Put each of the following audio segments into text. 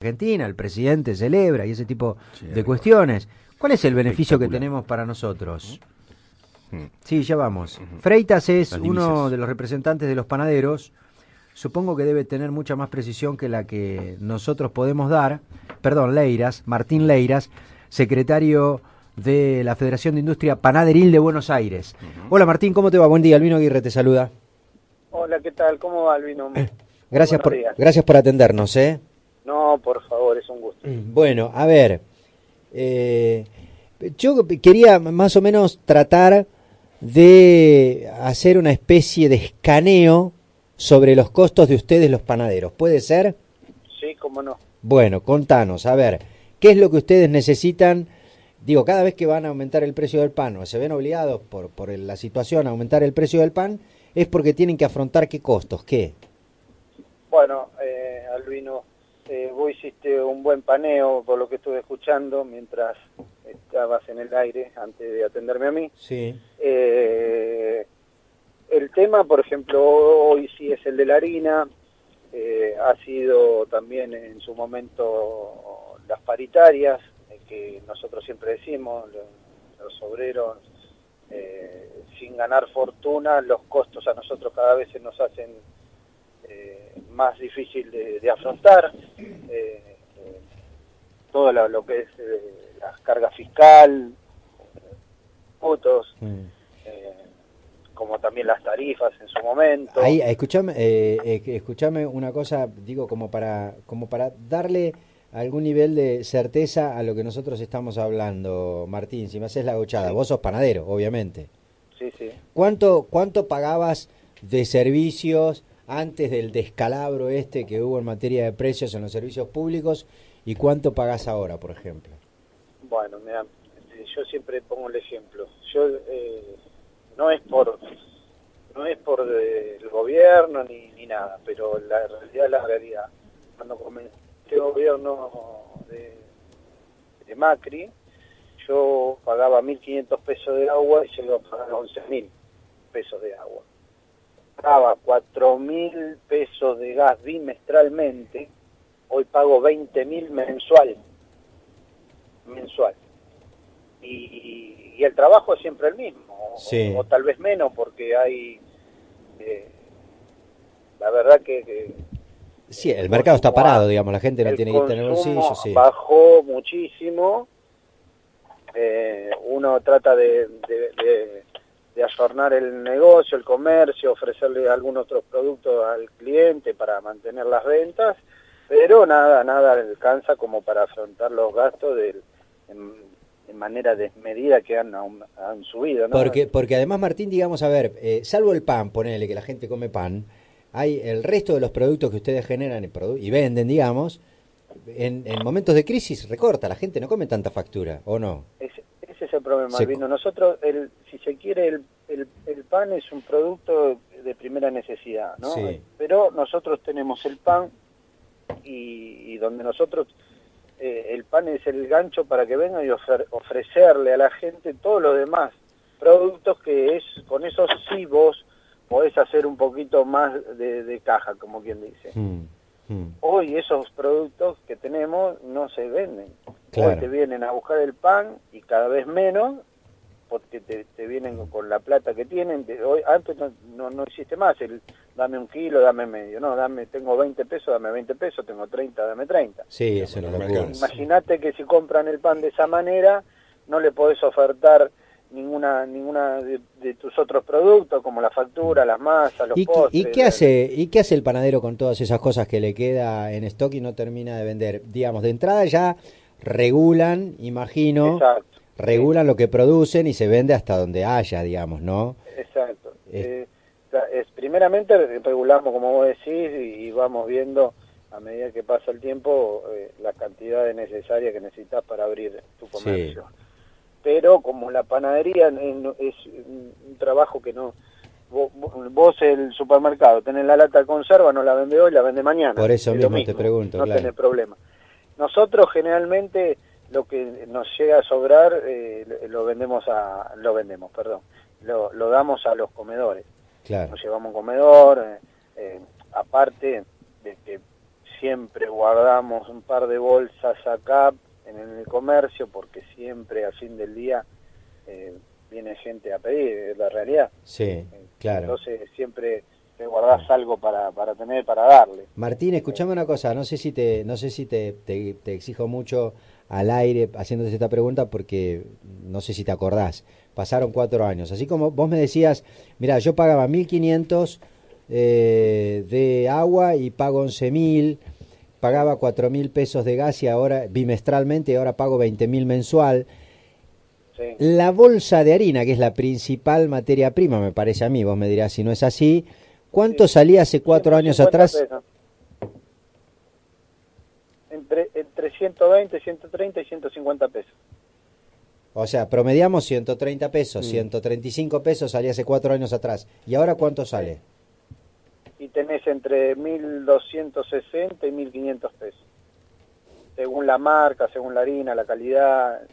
Argentina, el presidente celebra y ese tipo de cuestiones. ¿Cuál es el beneficio que tenemos para nosotros? Sí, ya vamos. Freitas es uno de los representantes de los panaderos. Supongo que debe tener mucha más precisión que la que nosotros podemos dar. Perdón, Leiras, Martín Leiras, secretario de la Federación de Industria Panaderil de Buenos Aires. Hola Martín, ¿cómo te va? Buen día, Albino Aguirre te saluda. Hola, ¿qué tal? ¿Cómo va, Albino? Gracias por atendernos, ¿eh? No, por favor, es un gusto. Bueno, a ver, yo quería más o menos tratar de hacer una especie de escaneo sobre los costos de ustedes los panaderos. ¿Puede ser? Sí, cómo no. Bueno, contanos, a ver, ¿qué es lo que ustedes necesitan? Digo, cada vez que van a aumentar el precio del pan o se ven obligados por la situación a aumentar el precio del pan, es porque tienen que afrontar qué costos, qué. Bueno, Albino, vos hiciste un buen paneo por lo que estuve escuchando mientras estabas en el aire antes de atenderme a mí. Sí. El tema, por ejemplo, hoy sí es el de la harina, ha sido también en su momento las paritarias, que nosotros siempre decimos, los obreros, sin ganar fortuna, los costos a nosotros cada vez se nos hacen más difícil de afrontar, todo lo que es la carga fiscal, votos, como también las tarifas en su momento. Ahí, escuchame una cosa, digo, como para darle algún nivel de certeza a lo que nosotros estamos hablando, Martín, si me haces la gauchada. Sí. Vos sos panadero, obviamente. Sí, sí. ¿Cuánto pagabas de servicios antes del descalabro que hubo en materia de precios en los servicios públicos y cuánto pagás ahora, por ejemplo? Bueno, mira, yo siempre pongo el ejemplo. Yo no es por el gobierno ni nada, pero la realidad es la realidad. Cuando comencé el gobierno de Macri, yo pagaba 1.500 pesos de agua y llegué a pagar 11.000 pesos de agua. Pagaba 4.000 pesos de gas bimestralmente, hoy pago 20.000 mensual. Y el trabajo es siempre el mismo, sí. o tal vez menos, porque hay, la verdad que sí, el mercado está parado, digamos, la gente no tiene que tener bolsillo, sí. Bajó muchísimo, uno trata de ayornar el negocio, el comercio, ofrecerle algún otro producto al cliente para mantener las ventas, pero nada alcanza como para afrontar los gastos en manera desmedida que han subido, ¿no? Porque además, Martín, digamos, a ver, salvo el pan, ponele que la gente come pan, hay el resto de los productos que ustedes generan y venden, digamos, en momentos de crisis recorta, la gente no come tanta factura, ¿o no? Ese es el problema, Albino. Nosotros, si se quiere, el pan es un producto de primera necesidad, ¿no? Sí. Pero nosotros tenemos el pan y donde nosotros, el pan es el gancho para que vengan y ofrecerle a la gente todos los demás productos que con esos sí vos podés hacer un poquito más de caja, como quien dice. Hoy esos productos que tenemos no se venden. Claro. Hoy te vienen a buscar el pan y cada vez menos, porque te vienen con la plata que tienen. Hoy, antes no existe más el dame un kilo, dame medio. No, tengo 20 pesos, dame 20 pesos, tengo 30, dame 30. Sí, eso no lo alcanza. Imagínate que si compran el pan de esa manera, no le podés ofertar ninguna de tus otros productos, como la factura, las masas, los postres. ¿Y qué hace el panadero con todas esas cosas que le queda en stock y no termina de vender? Digamos, de entrada ya regulan, imagino. Exacto. Regulan lo que producen y se vende hasta donde haya, digamos, ¿no? Exacto. Primeramente regulamos, como vos decís, y vamos viendo a medida que pasa el tiempo la cantidad necesaria que necesitas para abrir tu comercio. Sí. Pero como la panadería es un trabajo que no... Vos el supermercado, tenés la lata de conserva, no la vende hoy, la vende mañana. Por eso mismo te pregunto, no claro. tenés problema. Nosotros generalmente lo que nos llega a sobrar lo damos a los comedores. Claro. Nos llevamos un comedor, aparte de que siempre guardamos un par de bolsas acá en el comercio, porque siempre a fin del día viene gente a pedir, es la realidad. Sí, claro. Entonces siempre te guardás algo para tener, para darle. Martín, escuchame una cosa, no sé si te exijo mucho al aire haciéndote esta pregunta porque no sé si te acordás. Pasaron 4 años. Así como vos me decías, mira, yo pagaba 1.500 de agua y pago 11.000, pagaba 4.000 pesos de gas y ahora bimestralmente, y ahora pago 20.000 mensual. Sí. La bolsa de harina, que es la principal materia prima, me parece a mí, vos me dirás si no es así, ¿cuánto salía hace 4 años atrás? Pesos. Entre 120, 130 y 150 pesos. O sea, promediamos 130 pesos, 135 pesos salía hace 4 años atrás. ¿Y ahora cuánto sale? Y tenés entre 1.260 y 1.500 pesos. Según la marca, según la harina, la calidad.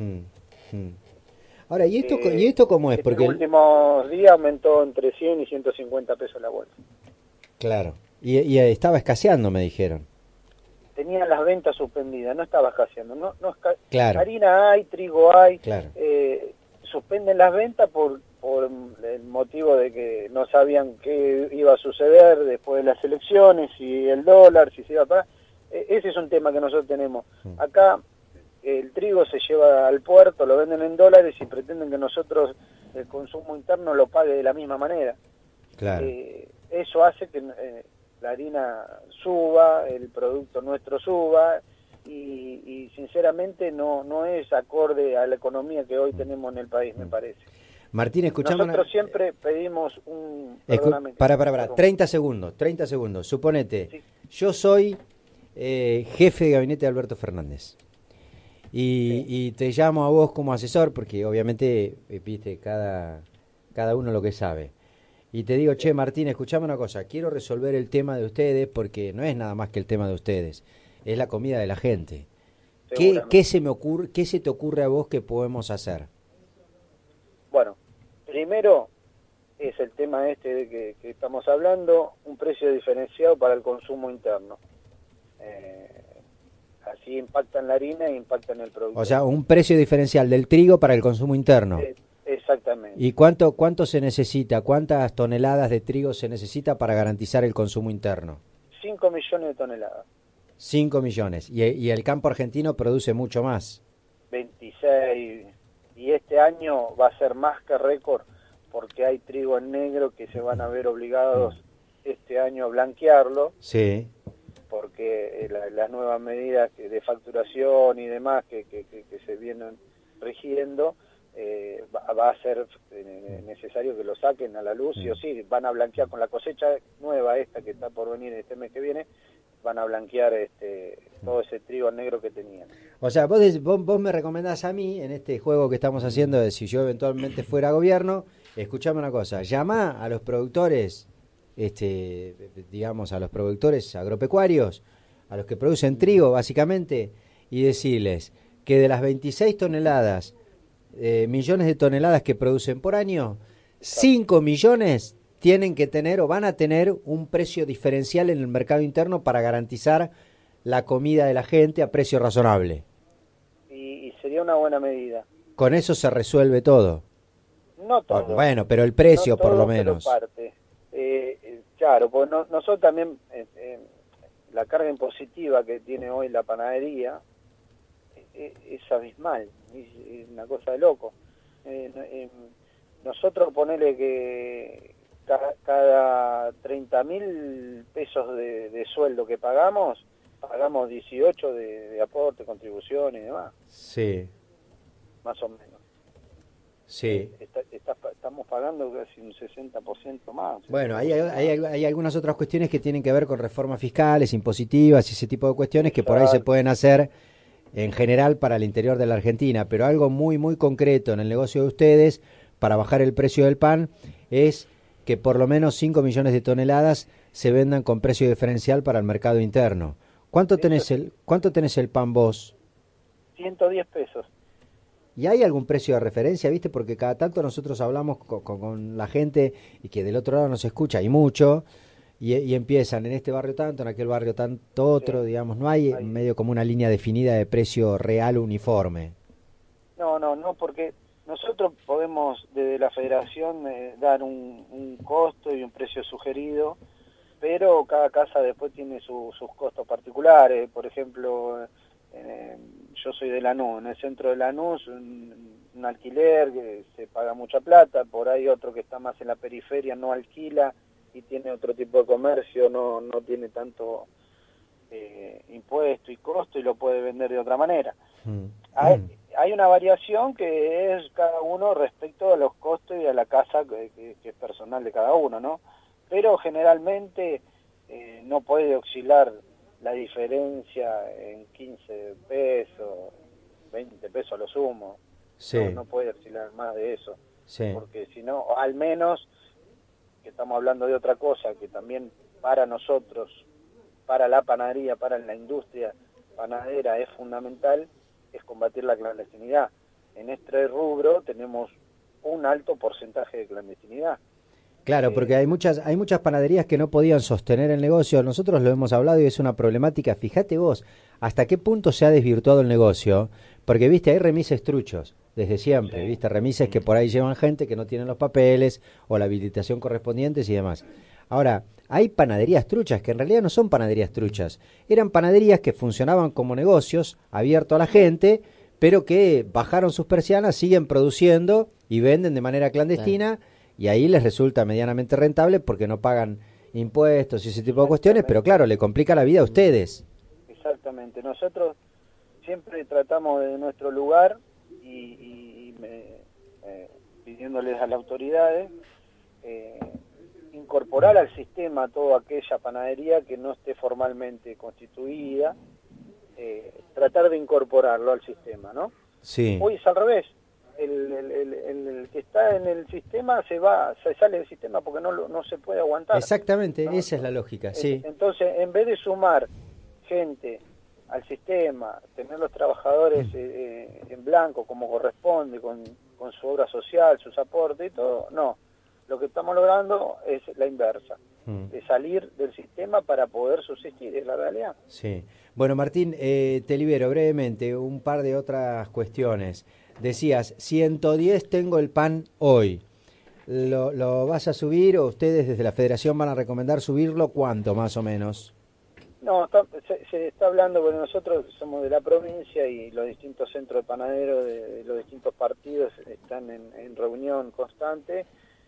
Ahora, ¿y esto cómo es? Porque en los últimos días aumentó entre 100 y 150 pesos la bolsa. Claro. Y estaba escaseando, me dijeron. Tenían las ventas suspendidas, no estaba escaseando. Claro. Harina hay, trigo hay. Claro. Suspenden las ventas por el motivo de que no sabían qué iba a suceder después de las elecciones, si el dólar, si se iba a pagar. Ese es un tema que nosotros tenemos. Acá el trigo se lleva al puerto, lo venden en dólares y pretenden que nosotros el consumo interno lo pague de la misma manera. Claro. Eso hace que la harina suba, el producto nuestro suba y sinceramente no es acorde a la economía que hoy tenemos en el país, me parece. Martín, escuchame. Nosotros siempre pedimos un... Para, 30 segundos. Suponete, sí. Yo soy jefe de gabinete de Alberto Fernández. Y te llamo a vos como asesor, porque obviamente, viste, cada uno lo que sabe. Y te digo, che, Martín, escuchame una cosa, quiero resolver el tema de ustedes, porque no es nada más que el tema de ustedes, es la comida de la gente. ¿Qué se te ocurre a vos que podemos hacer? Bueno, primero es el tema de que estamos hablando, un precio diferenciado para el consumo interno. Así impacta en la harina e impacta en el producto. O sea, un precio diferencial del trigo para el consumo interno. Exactamente. ¿Y cuánto se necesita? ¿Cuántas toneladas de trigo se necesita para garantizar el consumo interno? 5 millones de toneladas. 5 millones. ¿Y el campo argentino produce mucho más? 26. Y este año va a ser más que récord porque hay trigo en negro que se van a ver obligados este año a blanquearlo. Sí. Porque las nuevas medidas de facturación y demás que se vienen rigiendo, va a ser necesario que lo saquen a la luz, sí o sí. Van a blanquear con la cosecha nueva esta que está por venir este mes que viene, van a blanquear todo ese trigo negro que tenían. O sea, vos me recomendás a mí, en este juego que estamos haciendo, de si yo eventualmente fuera gobierno, escuchame una cosa, llama a los productores, digamos, a los productores agropecuarios, a los que producen trigo, básicamente, y decirles que de las 26 toneladas, millones de toneladas que producen por año, 5 millones tienen que tener o van a tener un precio diferencial en el mercado interno para garantizar la comida de la gente a precio razonable. Y sería una buena medida. Con eso se resuelve todo. No todo. Bueno, pero el precio, no todo, por lo menos. Pero parte. Claro, pues nosotros también, la carga impositiva que tiene hoy la panadería es abismal, es una cosa de loco. Nosotros ponele que cada 30.000 pesos de sueldo que pagamos 18 de aporte, contribución y demás. Sí. Más o menos. Sí. Estamos pagando casi un 60% más. Bueno, hay algunas otras cuestiones que tienen que ver con reformas fiscales, impositivas y ese tipo de cuestiones que por ahí se pueden hacer en general para el interior de la Argentina, pero algo muy, muy concreto en el negocio de ustedes para bajar el precio del pan es que por lo menos 5 millones de toneladas se vendan con precio diferencial para el mercado interno. ¿Cuánto tenés el pan vos? 110 pesos. ¿Y hay algún precio de referencia, viste? Porque cada tanto nosotros hablamos con la gente y que del otro lado nos escucha y mucho, y empiezan en este barrio tanto, en aquel barrio tanto otro, Sí, digamos, no hay medio como una línea definida de precio real uniforme. no, porque nosotros podemos desde la federación dar un costo y un precio sugerido, pero cada casa después tiene sus costos particulares. Por ejemplo, yo soy de Lanús, en el centro de Lanús un alquiler que se paga mucha plata, por ahí otro que está más en la periferia no alquila y tiene otro tipo de comercio, no tiene tanto impuesto y costo y lo puede vender de otra manera. Hay una variación que es cada uno respecto a los costos y a la casa que es personal de cada uno, ¿no? Pero generalmente no puede oscilar la diferencia en 15 pesos, 20 pesos a lo sumo. Sí, No puede oscilar más de eso, sí. porque si no, al menos, que estamos hablando de otra cosa, que también para nosotros, para la panadería, para la industria panadera es fundamental, es combatir la clandestinidad. En este rubro tenemos un alto porcentaje de clandestinidad. Claro, porque hay muchas panaderías que no podían sostener el negocio. Nosotros lo hemos hablado y es una problemática. Fíjate vos, hasta qué punto se ha desvirtuado el negocio. Porque, viste, hay remises truchos, desde siempre, Sí. viste, remises que por ahí llevan gente que no tienen los papeles o la habilitación correspondientes y demás. Ahora, hay panaderías truchas que en realidad no son panaderías truchas. Eran panaderías que funcionaban como negocios, abiertos a la gente, pero que bajaron sus persianas, siguen produciendo y venden de manera clandestina. Claro. Y ahí les resulta medianamente rentable porque no pagan impuestos y ese tipo de cuestiones, pero claro, le complica la vida a ustedes. Exactamente. Nosotros siempre tratamos de nuestro lugar y pidiéndoles a las autoridades incorporar al sistema toda aquella panadería que no esté formalmente constituida, tratar de incorporarlo al sistema, ¿no? Sí. Hoy es al revés. El que está en el sistema se sale del sistema porque no se puede aguantar. Exactamente, ¿no? Esa es la lógica, sí. Entonces, en vez de sumar gente al sistema, tener los trabajadores en blanco como corresponde, con su obra social, sus aportes y todo, no. Lo que estamos logrando es la inversa, de salir del sistema para poder subsistir, es la realidad. Sí. Bueno, Martín, te libero brevemente un par de otras cuestiones. Decías, 110 tengo el pan hoy. ¿Lo vas a subir o ustedes desde la federación van a recomendar subirlo? ¿Cuánto más o menos? No, se está hablando, porque nosotros somos de la provincia y los distintos centros de panaderos de los distintos partidos están en reunión constante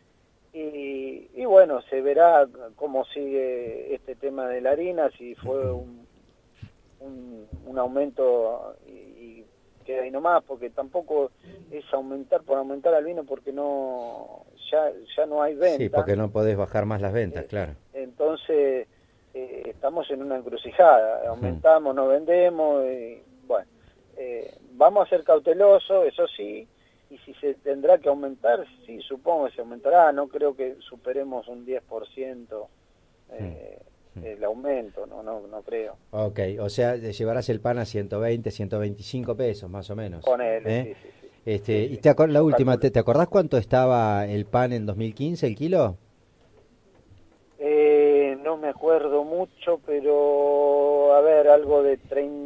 y bueno, se verá cómo sigue este tema de la harina, si fue un aumento y queda ahí nomás, porque tampoco es aumentar por aumentar al vino, porque ya no hay venta. Sí, porque no podés bajar más las ventas, claro. Entonces estamos en una encrucijada, aumentamos, no vendemos, y, bueno, vamos a ser cautelosos, eso sí, y si se tendrá que aumentar, sí, supongo que se aumentará, no creo que superemos un 10% el aumento, no creo. Ok, o sea, llevarás el pan a 120, 125 pesos más o menos. Con él, sí. Y la última, ¿te acordás cuánto estaba el pan en 2015, el kilo? No me acuerdo mucho, pero a ver, algo de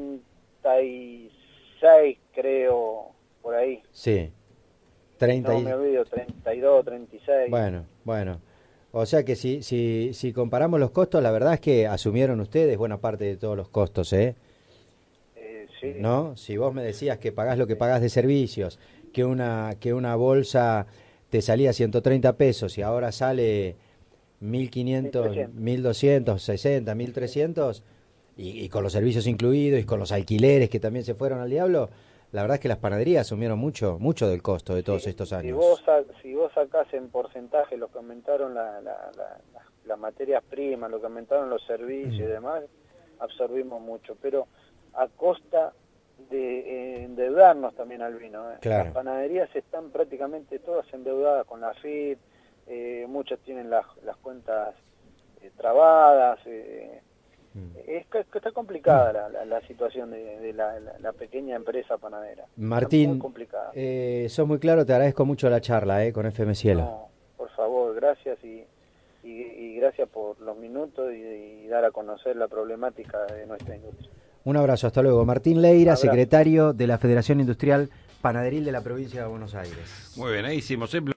36 creo, por ahí. Sí. 30 no me olvido, 32, 36. Bueno. O sea que si comparamos los costos, la verdad es que asumieron ustedes buena parte de todos los costos, ¿eh? Sí. ¿No? Si vos me decías que pagás lo que pagás de servicios, que una bolsa te salía 130 pesos y ahora sale 1.500, 1.260, 1.300 y con los servicios incluidos y con los alquileres que también se fueron al diablo, la verdad es que las panaderías asumieron mucho del costo de todos estos años. Si vos sacás en porcentaje lo que aumentaron las materias primas, lo que aumentaron los servicios y demás, absorbimos mucho, pero a costa de endeudarnos también al vino. Claro. Las panaderías están prácticamente todas endeudadas con la FIP, muchas tienen las cuentas trabadas. Está complicada la situación de la pequeña empresa panadera. Martín, muy complicada. Sos muy claro, te agradezco mucho la charla con FM Cielo. No, por favor, gracias y y gracias por los minutos y dar a conocer la problemática de nuestra industria. Un abrazo, hasta luego. Martín Leira, secretario de la Federación Industrial Panaderil de la provincia de Buenos Aires. Muy bien, ahí hicimos el